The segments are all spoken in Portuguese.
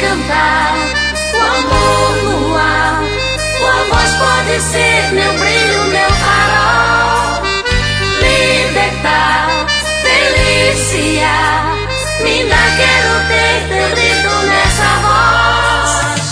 cantar, o amor no ar. Tua voz pode ser meu brilho, meu farol. Libertar, deliciar, mina, quero ter teu grito nessa voz.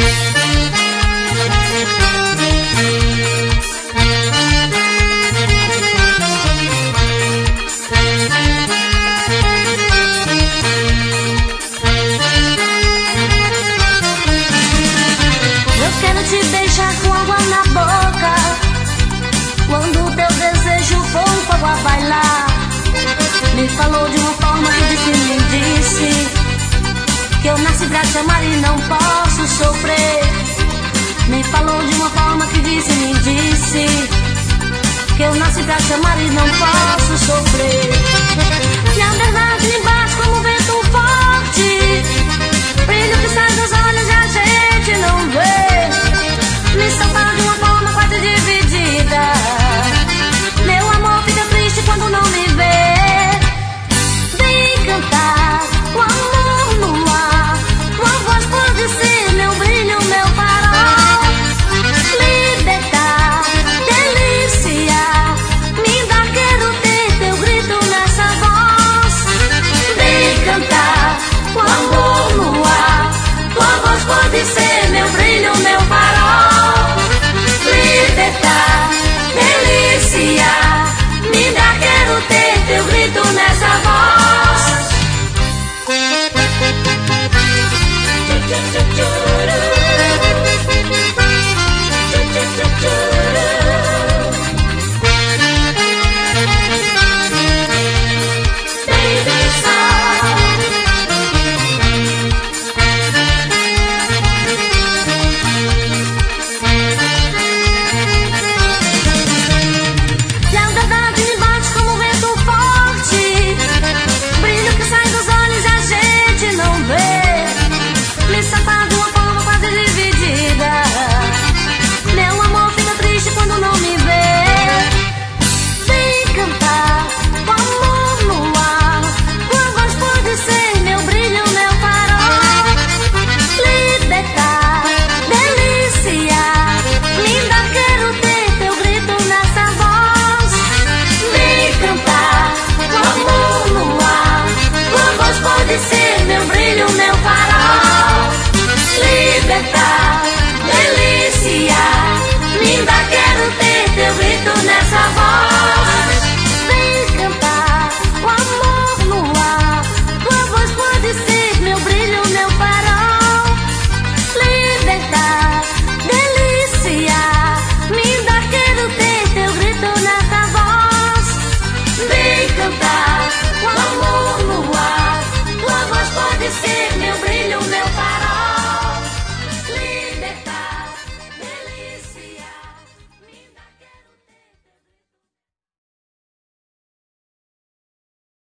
Eu quero te beijar com água na boca, quando teu desejo for um fogo a bailar. Me falou de uma forma que me disse que eu nasci pra te amar e não posso sofrer. Me falou de uma forma que me disse que eu nasci pra te amar e não posso sofrer. E a verdade embaixo